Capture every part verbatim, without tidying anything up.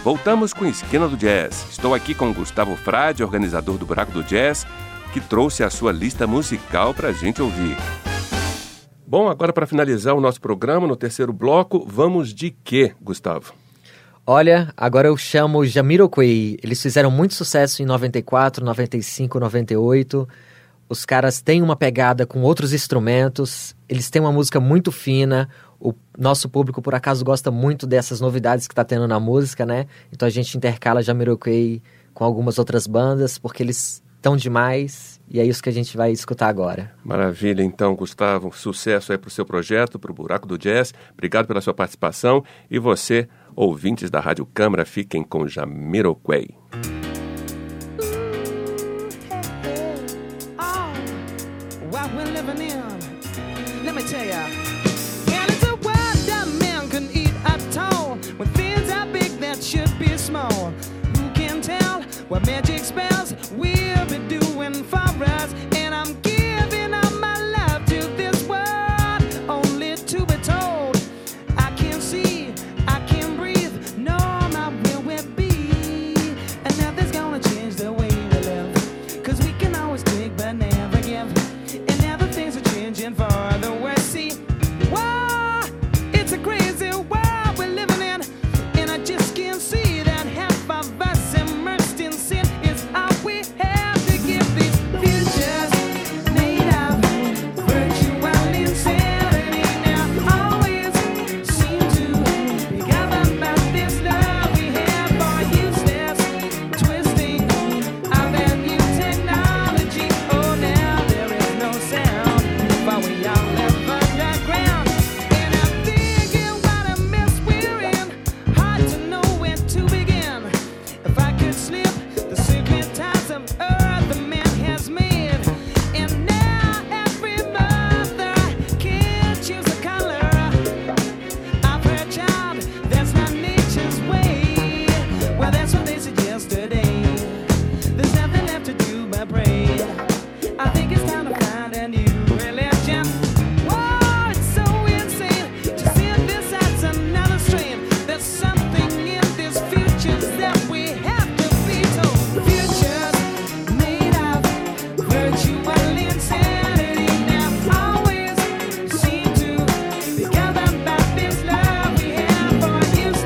Voltamos com Esquina do Jazz. Estou aqui com Gustavo Frade, organizador do Buraco do Jazz, que trouxe a sua lista musical para a gente ouvir. Bom, agora para finalizar o nosso programa, no terceiro bloco, vamos de quê, Gustavo? Olha, agora eu chamo Jamiroquai. Eles fizeram muito sucesso em noventa e quatro, noventa e cinco, noventa e oito. Os caras têm uma pegada com outros instrumentos, eles têm uma música muito fina. O nosso público, por acaso, gosta muito dessas novidades que tá tendo na música, né? Então a gente intercala Jamiroquai com algumas outras bandas, porque eles estão demais, e é isso que a gente vai escutar agora. Maravilha, então, Gustavo. Sucesso aí pro seu projeto, pro Buraco do Jazz. Obrigado pela sua participação. E você, ouvintes da Rádio Câmara, fiquem com Jamiroquai. What magic spells we'll be doing for us. And I'm giving up my love to this world, only to be told I can't see, I can't breathe, no, not where we'll be. And nothing's gonna change the way we live, cause we can always take but never give. And now the things are changing for the worse. See, whoa, it's a crazy world we're living in, and I just can't see that half of us immersed in sin is all we have to give these futures made of virtual insanity. Now always seem to be governed by this love we have for useless twisting of that new technology. Oh, now there is no sound, for we all live underground. And I'm thinking what a mess we're in, hard to know where to begin. If I could slip the secret ties of earth the man has made, and now every mother can choose a color of her child. That's not nature's way. Well, that's what they said yesterday. There's nothing left to do but pray. I think it's time to find a new religion. Whoa, it's so insane to see this as another strain. There's something in this future that we have to be told. Futures made of virtual insanity. Now always seem to be governed by this love we have for useless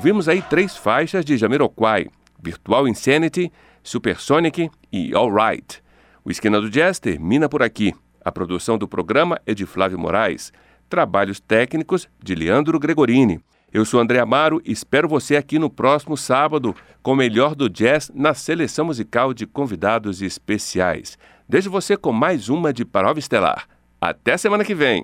Ouvimos aí três faixas de Jamiroquai: Virtual Insanity, Supersonic e All Right. O Esquina do Jazz termina por aqui. A produção do programa é de Flávio Moraes. Trabalhos técnicos de Leandro Gregorini. Eu sou André Amaro e espero você aqui no próximo sábado com o melhor do jazz na seleção musical de convidados especiais. Deixo você com mais uma de Prova Estelar. Até semana que vem!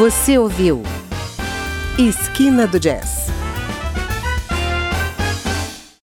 Você ouviu Esquina do Jazz,